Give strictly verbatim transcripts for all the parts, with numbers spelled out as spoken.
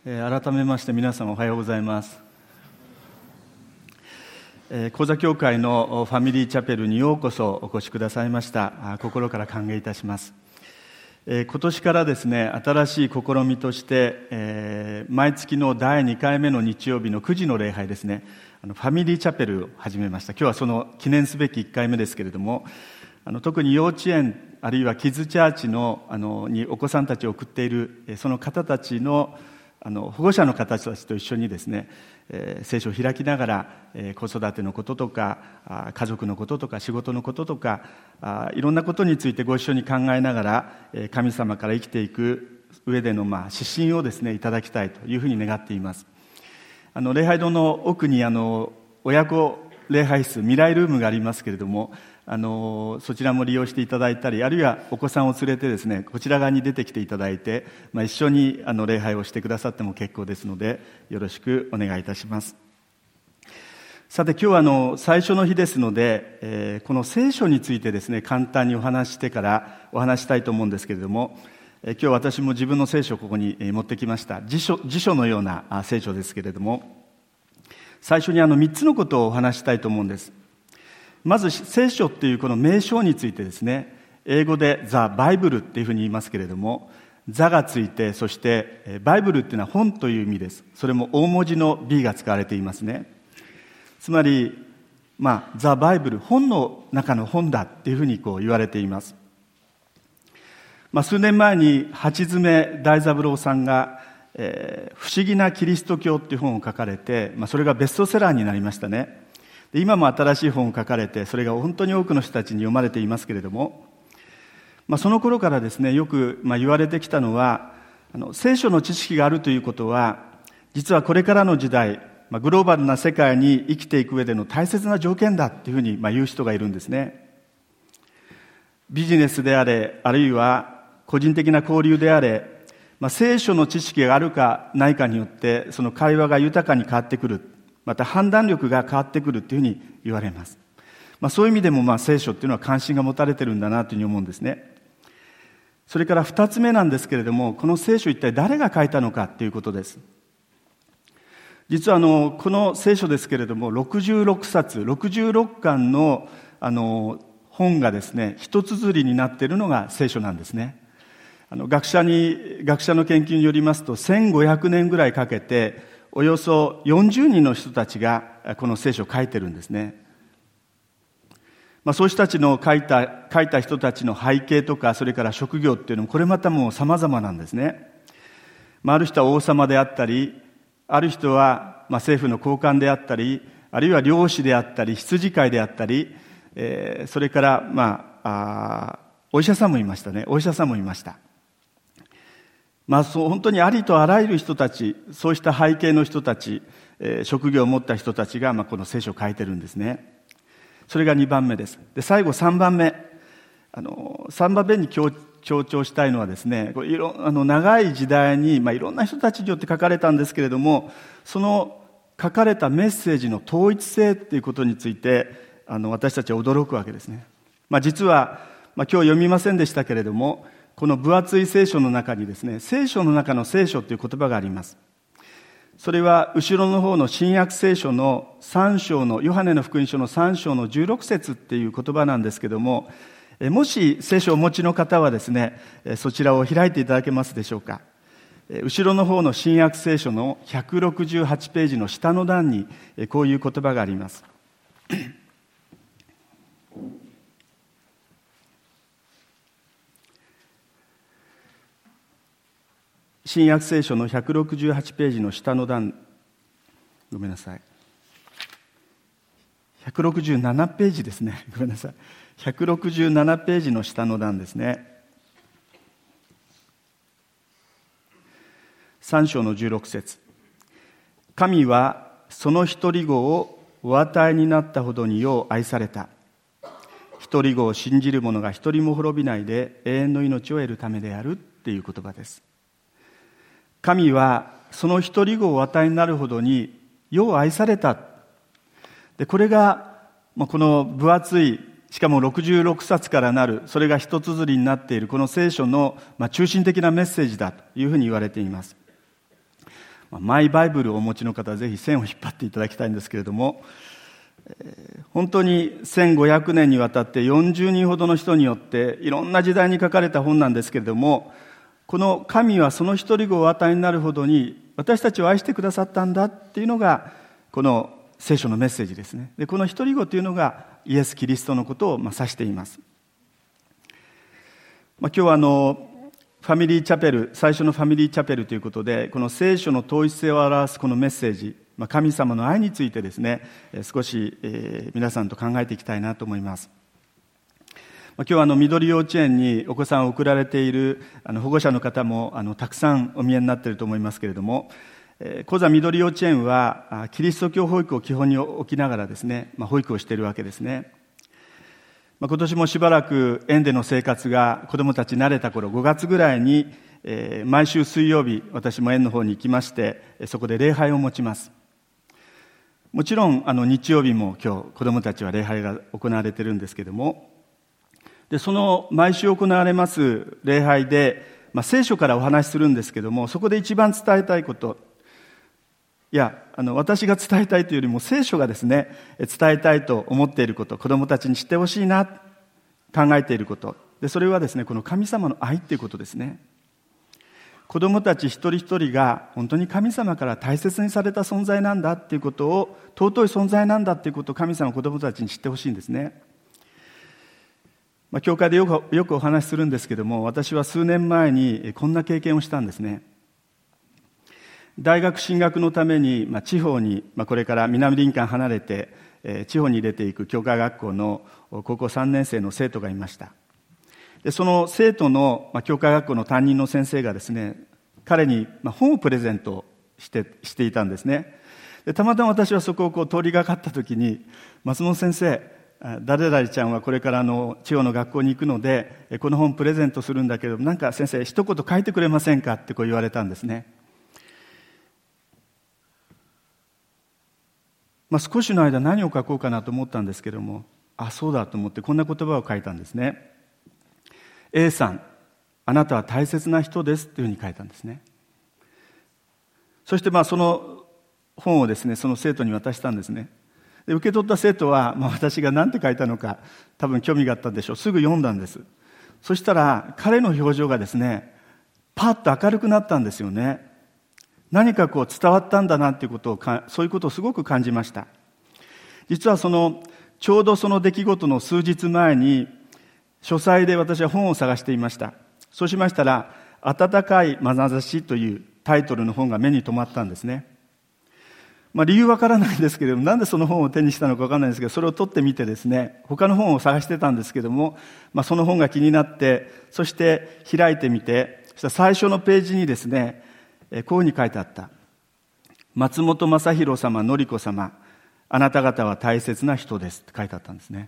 改めまして皆様おはようございます。高座教会のファミリーチャペルにようこそお越しくださいました。心から歓迎いたします。今年からですね、新しい試みとして、毎月のだいにかいめの日曜日のくじの礼拝ですね、ファミリーチャペルを始めました。今日はその記念すべきいっかいめですけれども、あの特に幼稚園あるいはキッズチャーチの、あのにお子さんたちを送っているその方たちのあの保護者の方たちと一緒にですね、えー、聖書を開きながら、えー、子育てのこととかあ家族のこととか仕事のこととかあいろんなことについてご一緒に考えながら、えー、神様から生きていく上での、まあ、指針をですねいただきたいというふうに願っています。あの礼拝堂の奥にあの親子礼拝室未来ルームがありますけれども、あのそちらも利用していただいたり、あるいはお子さんを連れてですねこちら側に出てきていただいて、まあ、一緒にあの礼拝をしてくださっても結構ですのでよろしくお願いいたします。さて今日はあの最初の日ですので、えー、この聖書についてですね簡単にお話してからお話したいと思うんですけれども、えー、今日私も自分の聖書をここに持ってきました。辞書、辞書のような聖書ですけれども、最初にあのみっつのことをお話したいと思うんです。まず聖書っていうこの名称についてですね、英語でザ・バイブルっていうふうに言いますけれども、ザがついて、そしてバイブルっていうのは本という意味です。それも大文字の B が使われていますね。つまり、まあ、ザ・バイブル、本の中の本だっていうふうにこう言われています。まあ、数年前に八爪大三郎さんが、えー、不思議なキリスト教っていう本を書かれて、まあ、それがベストセラーになりましたね。で今も新しい本を書かれて、それが本当に多くの人たちに読まれていますけれども、まあ、その頃からですねよくまあ言われてきたのは、あの聖書の知識があるということは実はこれからの時代、まあ、グローバルな世界に生きていく上での大切な条件だっていうふうにまあ言う人がいるんですね。ビジネスであれ、あるいは個人的な交流であれ、まあ、聖書の知識があるかないかによってその会話が豊かに変わってくる、また判断力が変わってくるというふうに言われます。まあ、そういう意味でもまあ聖書っていうのは関心が持たれてるんだなというふうに思うんですね。それから二つ目なんですけれども、この聖書一体誰が書いたのかということです。実はあのこの聖書ですけれどもろくじゅうろくさつろくじゅうろっかんのあの本がですね一綴りになっているのが聖書なんですね。あの学者に学者の研究によりますとせんごひゃくねんぐらいかけておよそよんじゅうにんの人たちがこの聖書を書いてるんですね。まあ、そういう人たちの書いた、書いた人たちの背景とか、それから職業っていうのもこれまたもう様々なんですね。まあ、ある人は王様であったり、ある人はまあ政府の高官であったり、あるいは漁師であったり、羊飼いであったり、えー、それからまあ、あお医者さんもいましたね。お医者さんもいました。まあ、そう本当にありとあらゆる人たち、そうした背景の人たち、えー、職業を持った人たちが、まあ、この聖書を書いてるんですね。それがにばんめです。で最後さんばんめ、あのさんばんめに強強調したいのはですね、これいろあの長い時代に、まあ、いろんな人たちによって書かれたんですけれども、その書かれたメッセージの統一性っていうことについてあの私たちは驚くわけですね。まあ、実は、まあ、今日読みませんでしたけれども、この分厚い聖書の中にですね、聖書の中の聖書という言葉があります。それは後ろの方の新約聖書のさん章の、ヨハネの福音書のさん章のじゅうろく節っていう言葉なんですけども、もし聖書をお持ちの方はですね、そちらを開いていただけますでしょうか。後ろの方の新約聖書のひゃくろくじゅうはちページの下の段にこういう言葉があります。新約聖書のひゃくろくじゅうはちページの下の段、ごめんなさい。ひゃくろくじゅうななページですね。ごめんなさい。ひゃくろくじゅうななページの下の段ですね。さん章のじゅうろく節。神はその一人子をお与えになったほどによう愛された。一人子を信じる者が一人も滅びないで永遠の命を得るためであるっていう言葉です。神はその一人子をお与えになるほどによう愛された。でこれがこの分厚い、しかもろくじゅうろくさつからなる、それが一綴りになっているこの聖書の中心的なメッセージだというふうに言われています。 マイバイブルをお持ちの方はぜひ線を引っ張っていただきたいんですけれども、本当にせんごひゃくねんにわたってよんじゅうにんほどの人によっていろんな時代に書かれた本なんですけれども、この神はその一人子をお与えになるほどに私たちを愛してくださったんだっていうのがこの聖書のメッセージですね。でこの一人子というのがイエス・キリストのことをまあ指しています。まあ、今日はあのファミリーチャペル、最初のファミリーチャペルということで、この聖書の統一性を表すこのメッセージ、まあ、神様の愛についてですね、少し、えー、皆さんと考えていきたいなと思います。まあ、今日はあの緑幼稚園にお子さんを送られているあの保護者の方もあのたくさんお見えになっていると思いますけれども、えー、小座緑幼稚園はキリスト教保育を基本に置きながらですね、まあ、保育をしているわけですね。まあ、今年もしばらく園での生活が子どもたち慣れた頃、ごがつぐらいに、えー、毎週水曜日私も園の方に行きまして、そこで礼拝を持ちます。もちろんあの日曜日も今日子どもたちは礼拝が行われているんですけれども、でその毎週行われます礼拝で、まあ、聖書からお話しするんですけれども、そこで一番伝えたいこと、いやあの私が伝えたいというよりも聖書がですね伝えたいと思っていること、子どもたちに知ってほしいな考えていることで、それはですねこの神様の愛ということですね。子どもたち一人一人が本当に神様から大切にされた存在なんだっていうことを、尊い存在なんだっていうことを神様は子どもたちに知ってほしいんですね。まあ、教会でよく、よくお話しするんですけども、私は数年前にこんな経験をしたんですね。大学進学のために、まあ、地方に、まあ、これから南林間離れて、えー、地方に出ていく教会学校の高校さんねん生の生徒がいました。でその生徒の、まあ、教会学校の担任の先生がですね、彼に、まあ、本をプレゼントして、していたんですね。でたまたま私はそこをこう通りがかった時に、松本先生、誰々ちゃんはこれからの地方の学校に行くのでこの本プレゼントするんだけど、なんか先生一言書いてくれませんかってこう言われたんですね。まあ、少しの間何を書こうかなと思ったんですけども、あそうだと思ってこんな言葉を書いたんですね。 A さん、あなたは大切な人ですというふうに書いたんですね。そしてまあその本をですねその生徒に渡したんですね。で受け取った生徒は、まあ、私が何て書いたのか多分興味があったんでしょう。すぐ読んだんです。そしたら彼の表情がですねパッと明るくなったんですよね。何かこう伝わったんだなっていうことをかそういうことをすごく感じました。実はそのちょうどその出来事の数日前に書斎で私は本を探していました。そうしましたら温かい眼差しというタイトルの本が目に留まったんですね。まあ、理由わからないんですけれども、なんでその本を手にしたのかわからないんですけど、それを取ってみてですね、他の本を探してたんですけども、まあ、その本が気になって、そして開いてみて、そしたら最初のページにですね、こういうふうに書いてあった。松本正弘様、典子様、あなた方は大切な人ですって書いてあったんですね。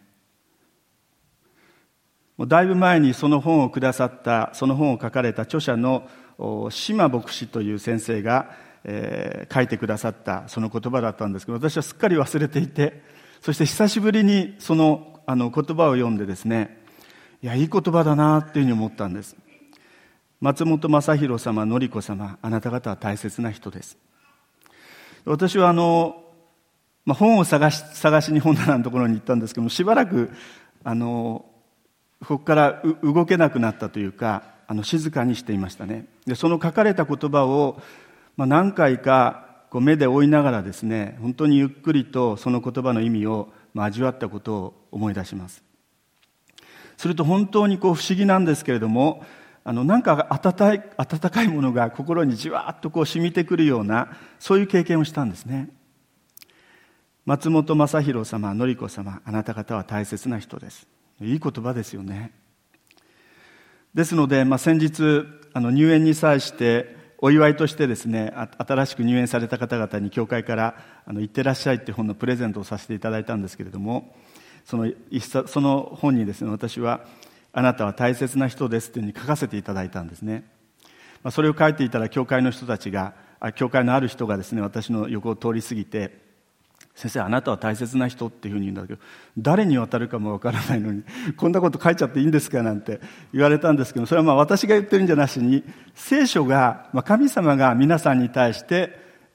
もうだいぶ前にその本をくださった、その本を書かれた著者の島牧師という先生が、えー、書いてくださったその言葉だったんですけど、私はすっかり忘れていて、そして久しぶりにその、あの言葉を読んでですね、いやいい言葉だなっていうふうに思ったんです。松本正弘様、典子様、あなた方は大切な人です。私はあの、まあ、本を探し探しに本棚のところに行ったんですけども、しばらくあのここから動けなくなったというか、あの静かにしていましたね。でその書かれた言葉をまあ、何回かこう目で追いながらですね、本当にゆっくりとその言葉の意味をまあ味わったことを思い出します。すると本当にこう不思議なんですけれども、あのなんか温かい、温かいものが心にじわっとこう染みてくるような、そういう経験をしたんですね。松本正弘様、典子様、あなた方は大切な人です。いい言葉ですよね。ですので、まあ、先日あの入園に際してお祝いとしてですね、新しく入園された方々に教会からあの行ってらっしゃいっていう本のプレゼントをさせていただいたんですけれども、その一冊その本にですね、私はあなたは大切な人ですというふうに書かせていただいたんですね。まあ、それを書いていたら教会の人たちが、教会のある人がですね、私の横を通り過ぎて、先生あなたは大切な人っていうふうに言うんだけど、誰に渡るかもわからないのにこんなこと書いちゃっていいんですかなんて言われたんですけど、それはまあ私が言ってるんじゃなしに、聖書が、まあ、神様が皆さんに対して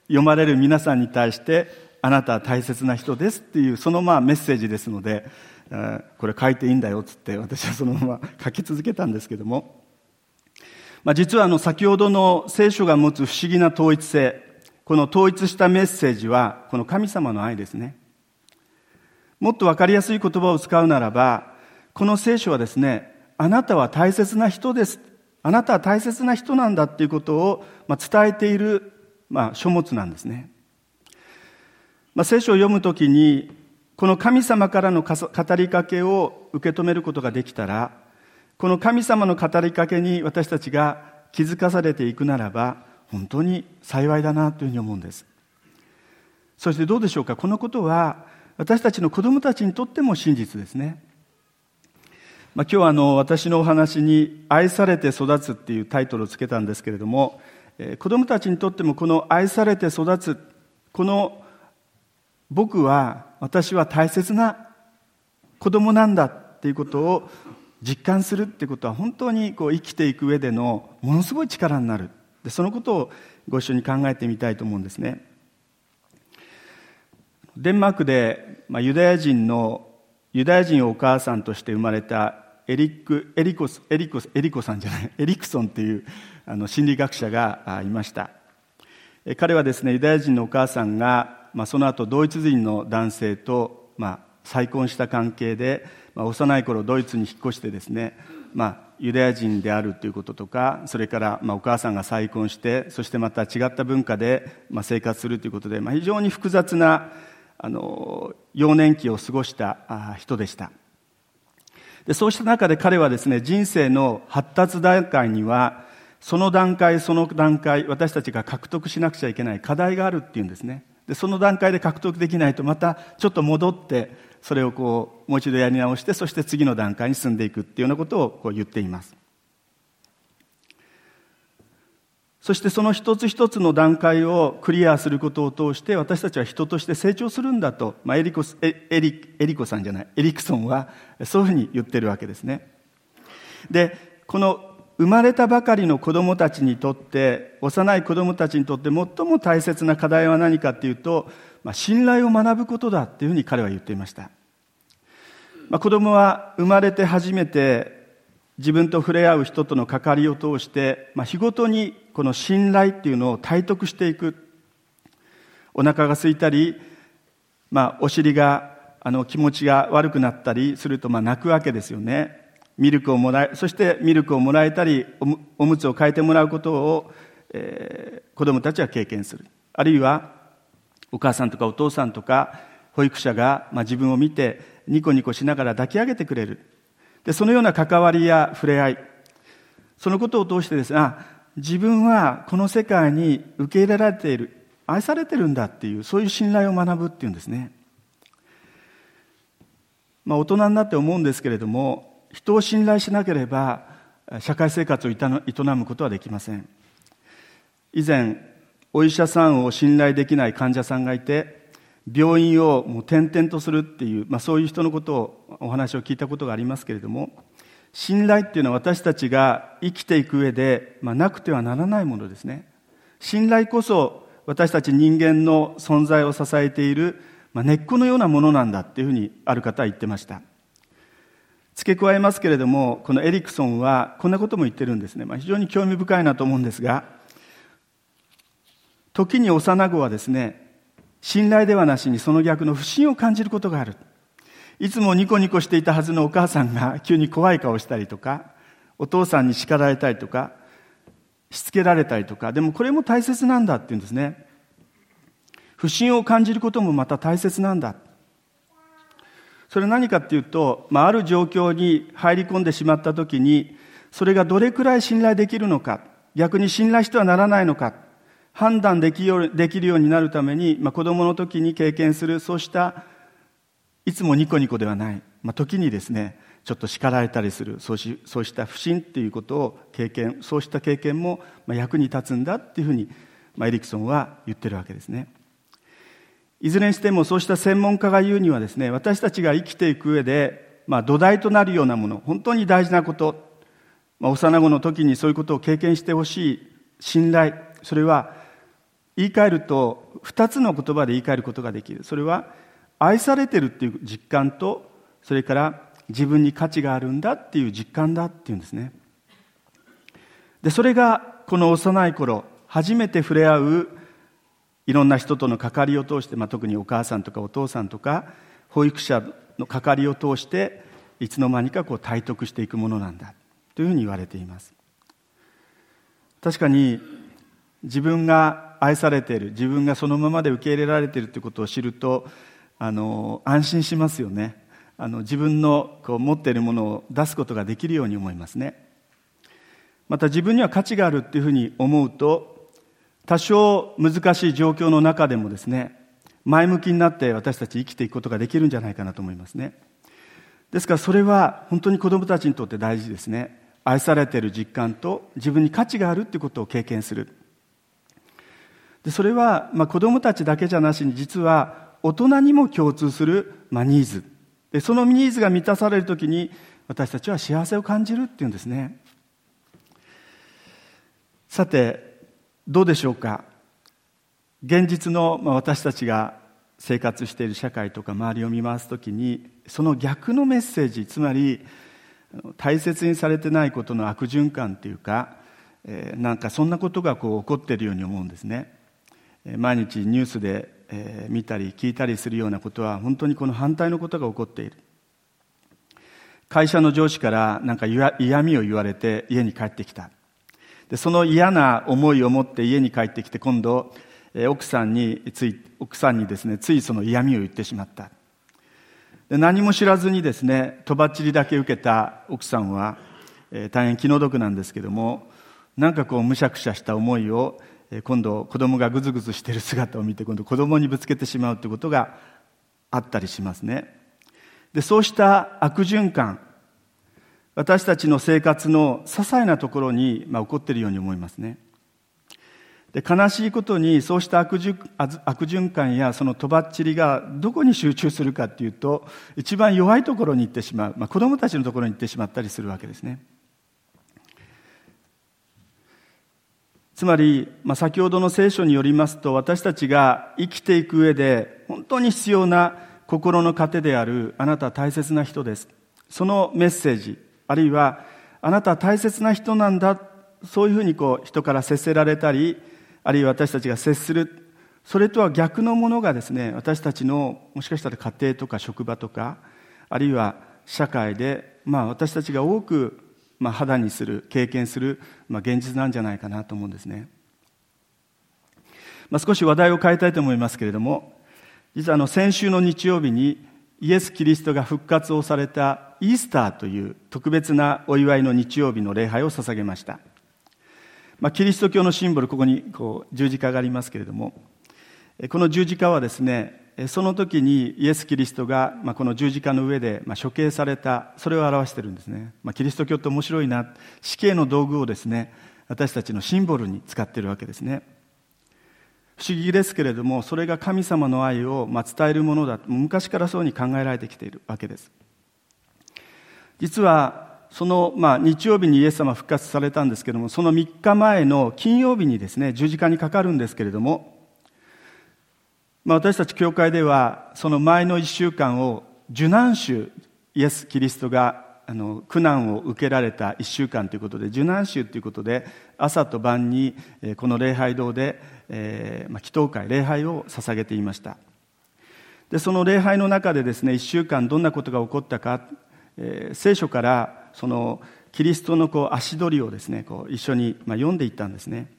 読まれる皆さんに対して、あなたは大切な人ですっていう、そのまあメッセージですので、これ書いていいんだよっつって、私はそのまま書き続けたんですけども、まあ、実はあの先ほどの聖書が持つ不思議な統一性、この統一したメッセージは、この神様の愛ですね。もっとわかりやすい言葉を使うならば、この聖書はですね、あなたは大切な人です。あなたは大切な人なんだっていうことを伝えている、まあ、書物なんですね。まあ、聖書を読むときに、この神様からの語りかけを受け止めることができたら、この神様の語りかけに私たちが気づかされていくならば、本当に幸いだなというふうに思うんです。そしてどうでしょうか、このことは私たちの子供たちにとっても真実ですね。まあ、今日はあの私のお話に愛されて育つっていうタイトルをつけたんですけれども、えー、子供たちにとってもこの愛されて育つ、この僕は、私は大切な子供なんだっていうことを実感するっていうことは、本当にこう生きていく上でのものすごい力になる。で、そのことをご一緒に考えてみたいと思うんですね。デンマークで、まあ、ユダヤ人のユダヤ人をお母さんとして生まれたエリックエリコスエリコスエリコさんじゃないエリクソンっていうあの心理学者がいました。彼はですね、ユダヤ人のお母さんが、まあ、その後ドイツ人の男性と、まあ、再婚した関係で、まあ、幼い頃ドイツに引っ越してですね、まあ、ユダヤ人であるということとか、それから、まあ、お母さんが再婚して、そしてまた違った文化で、まあ、生活するということで、まあ、非常に複雑なあの幼年期を過ごした人でした。で、そうした中で彼はですね、人生の発達段階にはその段階その段階、私たちが獲得しなくちゃいけない課題があるっていうんですね。で、その段階で獲得できないと、またちょっと戻ってそれをこうもう一度やり直して、そして次の段階に進んでいくっていうようなことをこう言っています。そしてその一つ一つの段階をクリアすることを通して、私たちは人として成長するんだと、まあ、エリコスエエリエリコさんじゃないエリクソンはそういうふうに言ってるわけですね。で、この生まれたばかりの子供たちにとって、幼い子供たちにとって最も大切な課題は何かというと、まあ、信頼を学ぶことだっていうふうに彼は言っていました。まあ、子供は生まれて初めて自分と触れ合う人との関わりを通して、まあ、日ごとにこの信頼っていうのを体得していく。お腹が空いたり、まあ、お尻があの気持ちが悪くなったりすると、まあ、泣くわけですよね。ミルクをもらえ、そしてミルクをもらえたり、おむ、おむつを替えてもらうことを、えー、子供たちは経験する。あるいはお母さんとかお父さんとか保育者が、まあ、自分を見てニコニコしながら抱き上げてくれる。で、そのような関わりや触れ合い、そのことを通してですね、あ、自分はこの世界に受け入れられている、愛されてるんだっていう、そういう信頼を学ぶっていうんですね。まあ、大人になって思うんですけれども、人を信頼しなければ社会生活を営むことはできません。以前、お医者さんを信頼できない患者さんがいて、病院をもう転々とするっていう、まあ、そういう人のことをお話を聞いたことがありますけれども、信頼っていうのは私たちが生きていく上で、まあ、なくてはならないものですね。信頼こそ私たち人間の存在を支えている、まあ、根っこのようなものなんだっていうふうにある方は言ってました。付け加えますけれども、このエリクソンはこんなことも言ってるんですね。まあ、非常に興味深いなと思うんですが、時に幼子はですね、信頼ではなしにその逆の不信を感じることがある。いつもニコニコしていたはずのお母さんが急に怖い顔したりとか、お父さんに叱られたりとか、しつけられたりとか、でもこれも大切なんだって言うんですね。不信を感じることもまた大切なんだ。それは何かっていうと、まあ、ある状況に入り込んでしまったときに、それがどれくらい信頼できるのか、逆に信頼してはならないのか、判断できるよう、できるようになるために、まあ、子供の時に経験する、そうしたいつもニコニコではない、まあ、時にですね、ちょっと叱られたりする、そうし、そうした不信っていうことを経験、そうした経験もまあ役に立つんだっていうふうに、まあ、エリクソンは言ってるわけですね。いずれにしてもそうした専門家が言うにはですね、私たちが生きていく上で、まあ、土台となるようなもの、本当に大事なこと、まあ、幼子の時にそういうことを経験してほしい信頼、それは言い換えると二つの言葉で言い換えることができる。それは愛されてるっていう実感と、それから自分に価値があるんだっていう実感だっていうんですね。でそれがこの幼い頃初めて触れ合ういろんな人との関わりを通して、まあ、特にお母さんとかお父さんとか保育者の関わりを通していつの間にかこう体得していくものなんだというふうに言われています。確かに自分が愛されている、自分がそのままで受け入れられているということを知ると、あの安心しますよね。あの自分のこう持っているものを出すことができるように思いますね。また自分には価値があるっていうふうに思うと、多少難しい状況の中でもですね、前向きになって私たち生きていくことができるんじゃないかなと思いますね。ですからそれは本当に子どもたちにとって大事ですね。愛されている実感と自分に価値があるということを経験する。でそれは、まあ、子どもたちだけじゃなしに、実は大人にも共通する、まあ、ニーズで、そのニーズが満たされるときに私たちは幸せを感じるっていうんですね。さてどうでしょうか。現実の私たちが生活している社会とか周りを見回すときに、その逆のメッセージ、つまり大切にされてないことの悪循環というか、えー、なんかそんなことがこう起こっているように思うんですね。毎日ニュースで、えー、見たり聞いたりするようなことは、本当にこの反対のことが起こっている。会社の上司からなんか嫌味を言われて家に帰ってきた。でその嫌な思いを持って家に帰ってきて、今度、えー、奥さんについ奥さんにですねついその嫌味を言ってしまった。で何も知らずにですねとばっちりだけ受けた奥さんは、えー、大変気の毒なんですけども、なんかこうむしゃくしゃした思いを、えー、今度子供がぐずぐずしている姿を見て、今度子供にぶつけてしまうということがあったりしますね。でそうした悪循環、私たちの生活の些細なところに、まあ、起こっているように思いますね。で悲しいことに、そうした悪循、悪循環やそのとばっちりがどこに集中するかというと、一番弱いところに行ってしまう、まあ、子どもたちのところに行ってしまったりするわけですね。つまり、まあ、先ほどの聖書によりますと、私たちが生きていく上で本当に必要な心の糧である、あなたは大切な人です、そのメッセージ、あるいはあなたは大切な人なんだ、そういうふうにこう人から接せられたり、あるいは私たちが接する、それとは逆のものがですね、私たちのもしかしたら家庭とか職場とか、あるいは社会で、まあ、私たちが多く、まあ、肌にする経験する、まあ、現実なんじゃないかなと思うんですね。まあ、少し話題を変えたいと思いますけれども、実はあの先週の日曜日にイエス・キリストが復活をされたイースターという特別なお祝いの日曜日の礼拝を捧げました。まあ、キリスト教のシンボル、ここにこう十字架がありますけれども、この十字架はですね、その時にイエス・キリストが、まあ、この十字架の上で、まあ、処刑された、それを表しているんですね。まあ、キリスト教って面白いな、死刑の道具をですね、私たちのシンボルに使っているわけですね。不思議ですけれども、それが神様の愛を、まあ、伝えるものだと、昔からそうに考えられてきているわけです。実はその、まあ、日曜日にイエス様復活されたんですけれども、そのみっかまえの金曜日にですね、十字架にかかるんですけれども、まあ、私たち教会ではその前のいっしゅうかんを受難週、イエス・キリストがあの苦難を受けられたいっしゅうかんということで、受難週ということで、朝と晩にこの礼拝堂で、えーまあ、祈祷会、礼拝を捧げていました。でその礼拝の中でですね、いっしゅうかんどんなことが起こったか、えー、聖書からそのキリストのこう足取りをですね、こう一緒にまあ読んでいったんですね。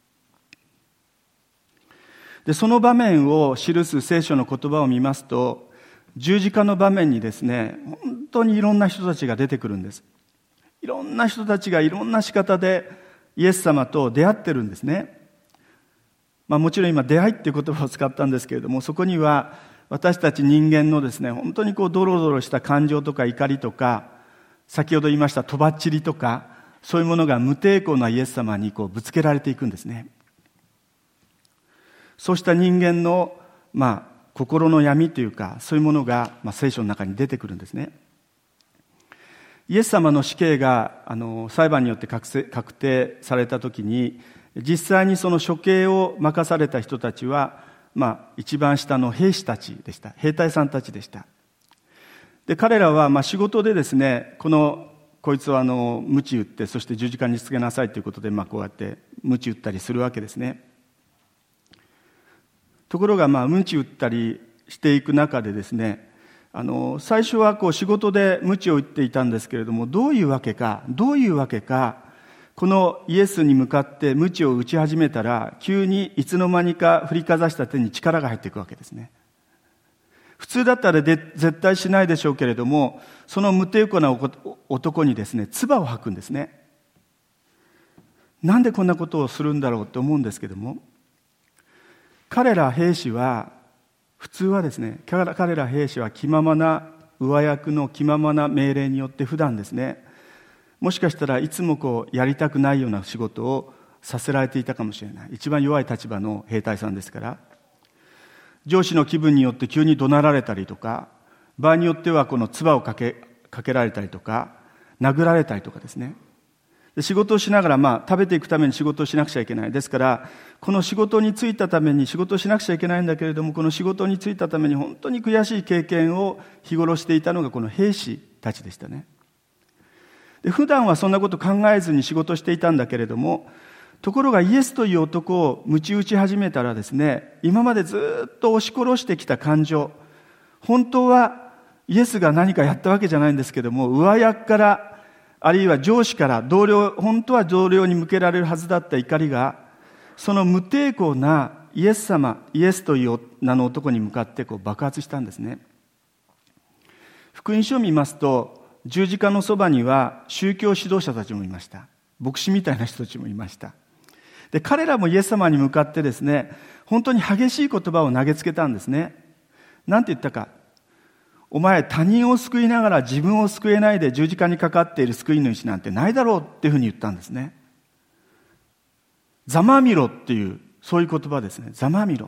でその場面を記す聖書の言葉を見ますと、十字架の場面にですね、本当にいろんな人たちが出てくるんです。いろんな人たちがいろんな仕方でイエス様と出会ってるんですね。まあ、もちろん今出会いっていう言葉を使ったんですけれども、そこには私たち人間のですね、本当にこうドロドロした感情とか怒りとか、先ほど言いましたとばっちりとか、そういうものが無抵抗なイエス様にこうぶつけられていくんですね。そうした人間の、まあ、心の闇というか、そういうものが、まあ、聖書の中に出てくるんですね。イエス様の死刑があの裁判によって確定、確定されたときに、 実際にその処刑を任された人たちは、まあ、一番下の兵士たちでした。兵隊さんたちでした。で、彼らはまあ仕事でですね、このこいつはあの鞭打って、そして十字架につけなさいということで、まあこうやって鞭打ったりするわけですね。ところがまあ鞭打ったりしていく中でですね、あの最初はこう仕事で鞭を打っていたんですけれども、どういうわけかどういうわけかこのイエスに向かって鞭を打ち始めたら、急にいつの間にか振りかざした手に力が入っていくわけですね。普通だったらで絶対しないでしょうけれども、その無抵抗な男にですね、唾を吐くんですね。なんでこんなことをするんだろうって思うんですけども、彼ら兵士は普通はですね、彼ら兵士は気ままな上役の気ままな命令によって普段ですね、もしかしたらいつもこうやりたくないような仕事をさせられていたかもしれない。一番弱い立場の兵隊さんですから、上司の気分によって急に怒鳴られたりとか、場合によってはこの唾をかけ、かけられたりとか、殴られたりとかですね。で、仕事をしながら、まあ食べていくために仕事をしなくちゃいけない。ですから、この仕事に就いたために仕事をしなくちゃいけないんだけれども、この仕事に就いたために本当に悔しい経験を日頃していたのがこの兵士たちでしたね。で、普段はそんなこと考えずに仕事をしていたんだけれども、ところがイエスという男を鞭打ち始めたらですね、今までずっと押し殺してきた感情、本当はイエスが何かやったわけじゃないんですけども、上役からあるいは上司から同僚、本当は同僚に向けられるはずだった怒りが、その無抵抗なイエス様、イエスという名の男に向かってこう爆発したんですね。福音書を見ますと、十字架のそばには宗教指導者たちもいました。牧師みたいな人たちもいました。で、彼らもイエス様に向かってですね、本当に激しい言葉を投げつけたんですね。なんて言ったか。お前、他人を救いながら自分を救えないで十字架にかかっている救い主なんてないだろうっていうふうに言ったんですね。ざまみろっていう、そういう言葉ですね。ざまみろ。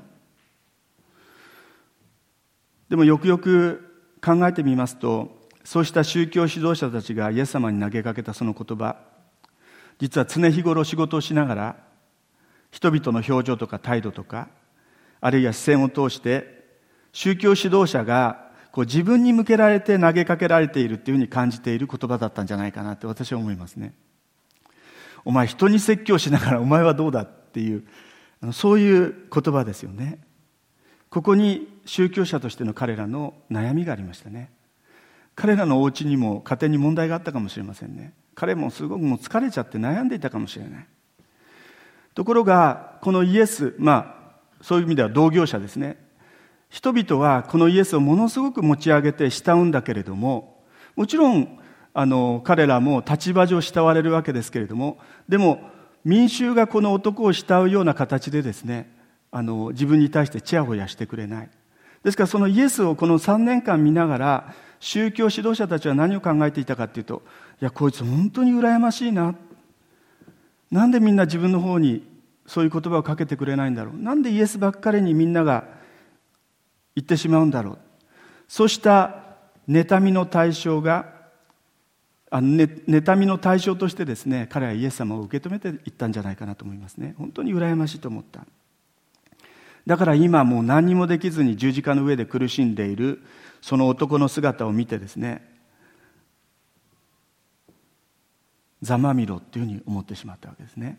でもよくよく考えてみますと、そうした宗教指導者たちがイエス様に投げかけたその言葉、実は常日頃仕事をしながら、人々の表情とか態度とか、あるいは視線を通して、宗教指導者がこう自分に向けられて投げかけられているっていうふうに感じている言葉だったんじゃないかなって私は思いますね。お前人に説教しながらお前はどうだっていう、そういう言葉ですよね。ここに宗教者としての彼らの悩みがありましたね。彼らのお家にも家庭に問題があったかもしれませんね。彼もすごくもう疲れちゃって悩んでいたかもしれない。ところがこのイエス、まあそういう意味では同業者ですね。人々はこのイエスをものすごく持ち上げて慕うんだけれども、もちろんあの彼らも立場上慕われるわけですけれども、でも民衆がこの男を慕うような形でですね、あの自分に対してチヤホヤしてくれない。ですからそのイエスをこのさんねんかん見ながら、宗教指導者たちは何を考えていたかというと、いやこいつ本当に羨ましいな、なんでみんな自分の方にそういう言葉をかけてくれないんだろう、なんでイエスばっかりにみんなが言ってしまうんだろう。そうした妬みの対象があの、ね、妬みの対象としてですね、彼はイエス様を受け止めていったんじゃないかなと思いますね。本当に羨ましいと思った。だから今もう何にもできずに十字架の上で苦しんでいるその男の姿を見てですね、ざまみろっていうふうに思ってしまったわけですね。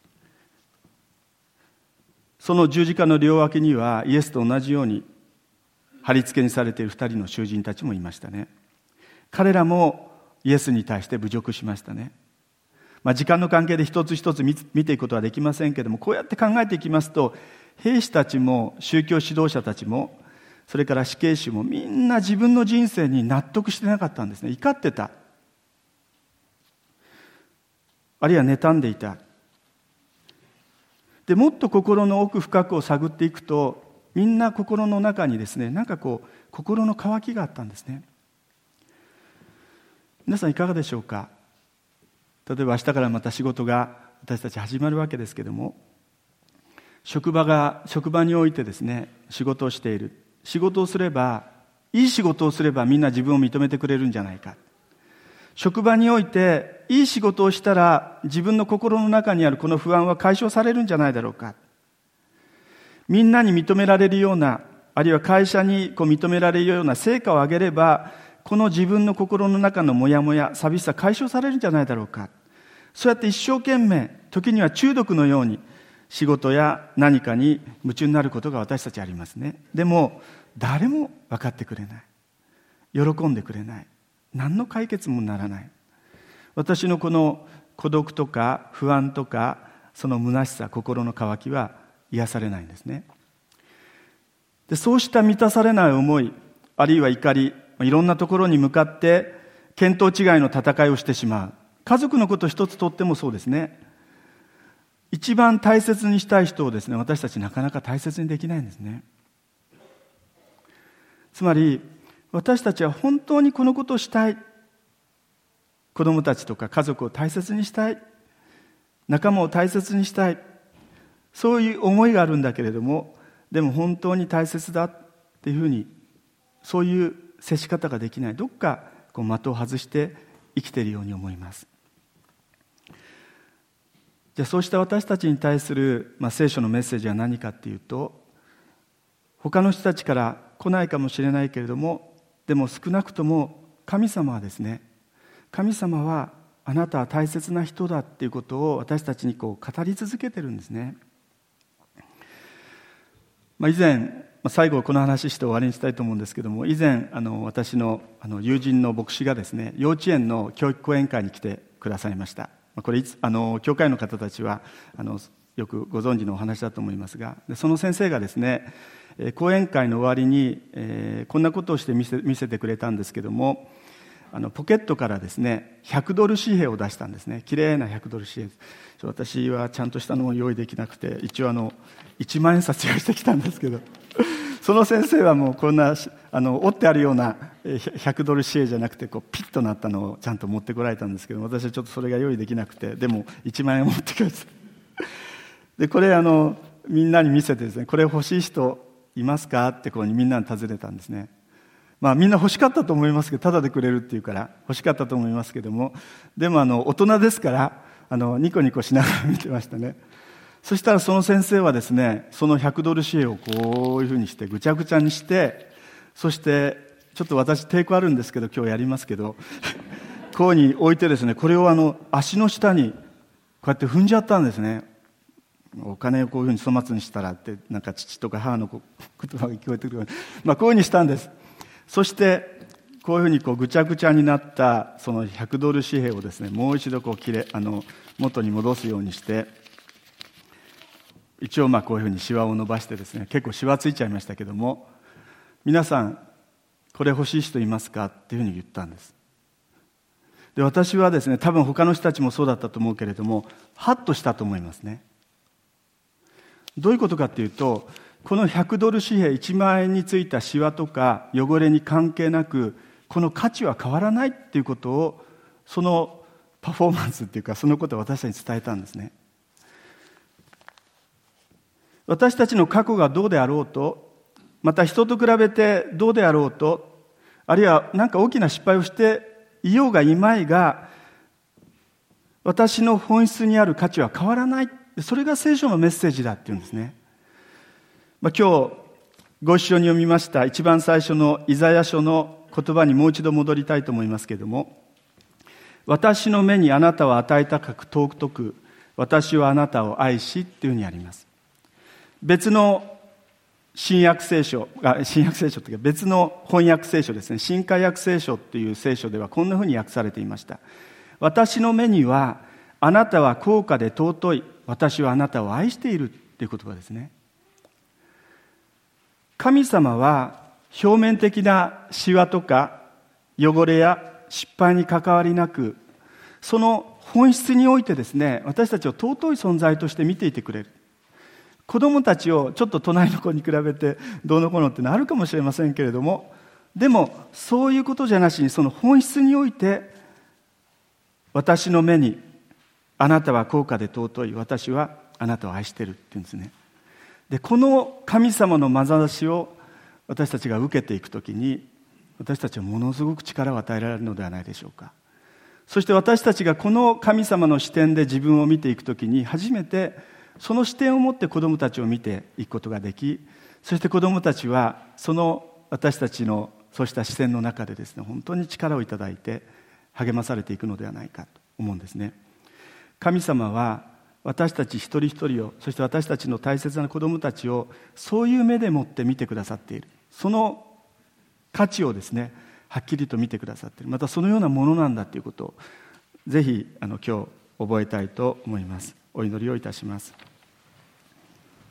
その十字架の両脇にはイエスと同じように貼り付けにされている二人の囚人たちもいましたね。彼らもイエスに対して侮辱しましたね。まあ、時間の関係で一つ一つ見ていくことはできませんけれども、こうやって考えていきますと、兵士たちも宗教指導者たちも、それから死刑囚もみんな自分の人生に納得してなかったんですね。怒ってた。あるいは妬んでいた。で、もっと心の奥深くを探っていくと、みんな心の中にですね、なんかこう心の渇きがあったんですね。皆さんいかがでしょうか。例えば明日からまた仕事が私たち始まるわけですけども、職場が職場においてですね、仕事をしている。仕事をすれば、いい仕事をすればみんな自分を認めてくれるんじゃないか。職場においていい仕事をしたら自分の心の中にあるこの不安は解消されるんじゃないだろうか。みんなに認められるような、あるいは会社にこう認められるような成果を上げれば、この自分の心の中のモヤモヤ、寂しさ解消されるんじゃないだろうか。そうやって一生懸命、時には中毒のように仕事や何かに夢中になることが私たちありますね。でも誰も分かってくれない、喜んでくれない、何の解決もならない。私のこの孤独とか不安とか、その虚しさ、心の渇きは癒されないんですね。で、そうした満たされない思い、あるいは怒り、いろんなところに向かって見当違いの戦いをしてしまう。家族のこと一つとってもそうですね。一番大切にしたい人をですね、私たちなかなか大切にできないんですね。つまり私たちは本当にこのことをしたい、子供たちとか家族を大切にしたい、仲間を大切にしたい、そういう思いがあるんだけれども、でも本当に大切だっていうふうに、そういう接し方ができない、どっかこう的を外して生きているように思います。じゃあそうした私たちに対する、まあ、聖書のメッセージは何かっていうと、他の人たちから来ないかもしれないけれども、でも少なくとも神様はですね、神様はあなたは大切な人だっていうことを私たちにこう語り続けてるんですね。まあ、以前、最後この話して終わりにしたいと思うんですけども、以前あの私のあの友人の牧師がですね、幼稚園の教育講演会に来てくださいました。これいつあの教会の方たちはあのよくご存知のお話だと思いますが、その先生がですね、講演会の終わりに、えー、こんなことをして見せ、見せてくれたんですけども、あのポケットからですねひゃくドル紙幣を出したんですね。きれいなひゃくドル紙幣。私はちゃんとしたのを用意できなくて、一応あのいちまんえん札用意してきたんですけど、その先生はもうこんなあの折ってあるようなひゃくドル紙幣じゃなくて、こうピッとなったのをちゃんと持ってこられたんですけど、私はちょっとそれが用意できなくて、でもいちまんえん持ってきました。でこれあのみんなに見せてですね、これ欲しい人いますかってこうみんなに尋ねたんですね。まあみんな欲しかったと思いますけど、タダでくれるっていうから欲しかったと思いますけども、でもあの大人ですからあのニコニコしながら見てましたね。そしたらその先生はですね、そのひゃくドル紙幣をこういうふうにしてぐちゃぐちゃにして、そしてちょっと私抵抗あるんですけど今日やりますけどこうに置いてですね、これをあの足の下にこうやって踏んじゃったんですね。お金をこういうふうに粗末にしたらって、なんか父とか母の言葉が聞こえてくる、まあこういうふうにしたんです。そしてこういうふうにこうぐちゃぐちゃになったそのひゃくドル紙幣をですね、もう一度こうきれあの元に戻すようにして、一応まあこういうふうにシワを伸ばしてですね、結構シワついちゃいましたけども、皆さんこれ欲しい人いますかっていうふうに言ったんです。で私はですね、多分他の人たちもそうだったと思うけれども、ハッとしたと思いますね。どういうことかっていうと、このひゃくドル紙幣いちまんえんについたシワとか汚れに関係なく、この価値は変わらないっていうことを、そのパフォーマンスっていうか、そのことを私たちに伝えたんですね。私たちの過去がどうであろうと、また人と比べてどうであろうと、あるいは何か大きな失敗をしていようがいまいが、私の本質にある価値は変わらない。それが聖書のメッセージだっていうんですね。まあ、今日ご一緒に読みました一番最初のイザヤ書の言葉にもう一度戻りたいと思いますけれども、私の目にあなたを与えたかく尊く、私はあなたを愛しっていうふうにあります。別の新約聖書、あ新約聖書というか別の翻訳聖書ですね、新海訳聖書っていう聖書ではこんなふうに訳されていました。私の目にはあなたは高価で尊い、私はあなたを愛しているっていう言葉ですね。神様は表面的なシワとか汚れや失敗に関わりなく、その本質においてですね、私たちを尊い存在として見ていてくれる。子供たちをちょっと隣の子に比べてどうのこうのってのあるかもしれませんけれども、でもそういうことじゃなしに、その本質において、私の目にあなたは高価で尊い、私はあなたを愛しているって言うんですね。でこの神様の眼差しを私たちが受けていくときに、私たちはものすごく力を与えられるのではないでしょうか。 そして私たちがこの神様の視点で自分を見ていくときに、初めてその視点を持って子どもたちを見ていくことができ、そして子どもたちはその私たちのそうした視線の中でですね、本当に力をいただいて励まされていくのではないかと思うんですね。神様は私たち一人一人を、そして私たちの大切な子どもたちをそういう目でもって見てくださっている。その価値をですね、はっきりと見てくださっている。またそのようなものなんだということをぜひあの今日覚えたいと思います。お祈りをいたします。